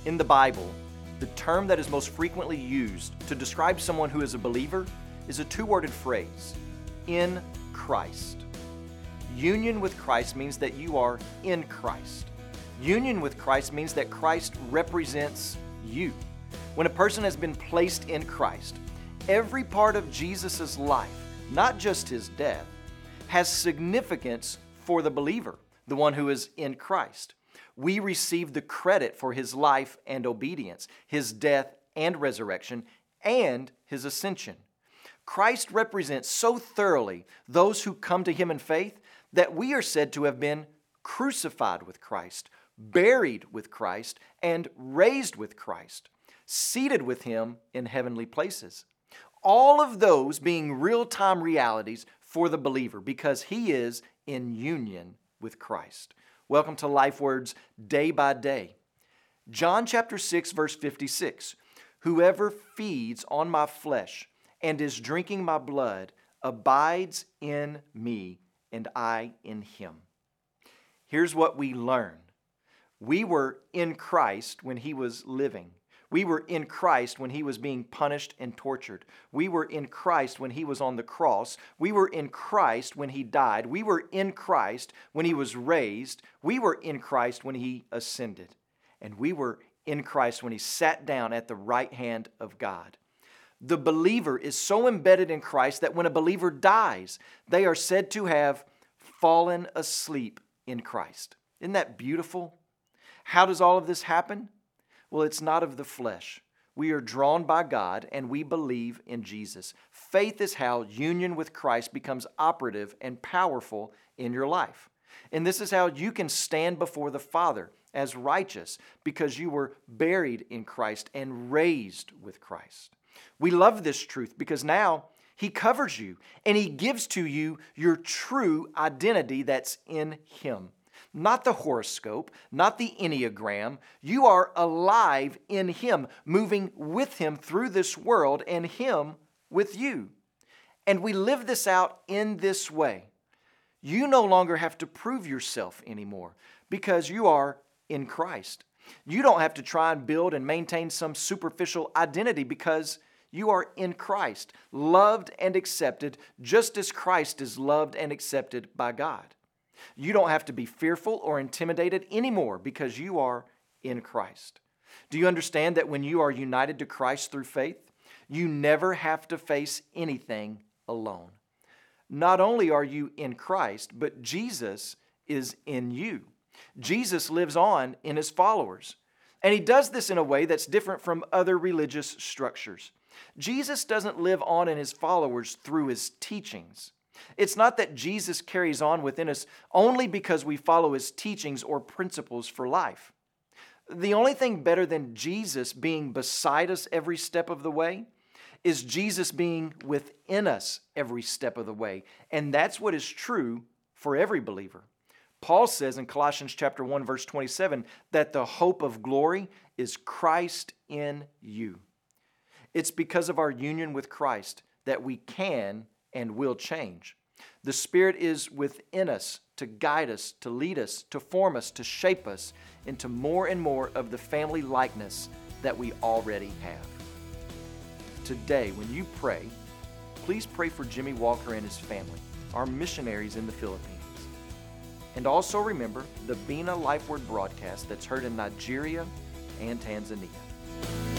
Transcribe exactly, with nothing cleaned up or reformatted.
In the Bible, the term that is most frequently used to describe someone who is a believer is a two-worded phrase, in Christ. Union with Christ means that you are in Christ. Union with Christ means that Christ represents you. When a person has been placed in Christ, every part of Jesus' life, not just his death, has significance for the believer, the one who is in Christ. We receive the credit for his life and obedience, his death and resurrection, and his ascension. Christ represents so thoroughly those who come to him in faith that we are said to have been crucified with Christ, buried with Christ, and raised with Christ, seated with him in heavenly places. All of those being real-time realities for the believer because he is in union with Christ. Welcome to LifeWords Day by Day. John chapter six, verse fifty-six. Whoever feeds on my flesh and is drinking my blood abides in me and I in him. Here's what we learn. We were in Christ when he was living. We were in Christ when he was being punished and tortured. We were in Christ when he was on the cross. We were in Christ when he died. We were in Christ when he was raised. We were in Christ when he ascended. And we were in Christ when he sat down at the right hand of God. The believer is so embedded in Christ that when a believer dies, they are said to have fallen asleep in Christ. Isn't that beautiful? How does all of this happen? Well, it's not of the flesh. We are drawn by God and we believe in Jesus. Faith is how union with Christ becomes operative and powerful in your life. And this is how you can stand before the Father as righteous because you were buried in Christ and raised with Christ. We love this truth because now he covers you and he gives to you your true identity that's in him. Not the horoscope, not the Enneagram. You are alive in him, moving with him through this world and him with you. And we live this out in this way. You no longer have to prove yourself anymore because you are in Christ. You don't have to try and build and maintain some superficial identity because you are in Christ, loved and accepted just as Christ is loved and accepted by God. You don't have to be fearful or intimidated anymore because you are in Christ. Do you understand that when you are united to Christ through faith, you never have to face anything alone? Not only are you in Christ, but Jesus is in you. Jesus lives on in his followers. And he does this in a way that's different from other religious structures. Jesus doesn't live on in his followers through his teachings. It's not that Jesus carries on within us only because we follow his teachings or principles for life. The only thing better than Jesus being beside us every step of the way is Jesus being within us every step of the way. And that's what is true for every believer. Paul says in Colossians chapter one, verse twenty-seven, that the hope of glory is Christ in you. It's because of our union with Christ that we can and will change. The Spirit is within us to guide us, to lead us, to form us, to shape us into more and more of the family likeness that we already have. Today, when you pray, please pray for Jimmy Walker and his family, our missionaries in the Philippines. And also remember the Bina LifeWord broadcast that's heard in Nigeria and Tanzania.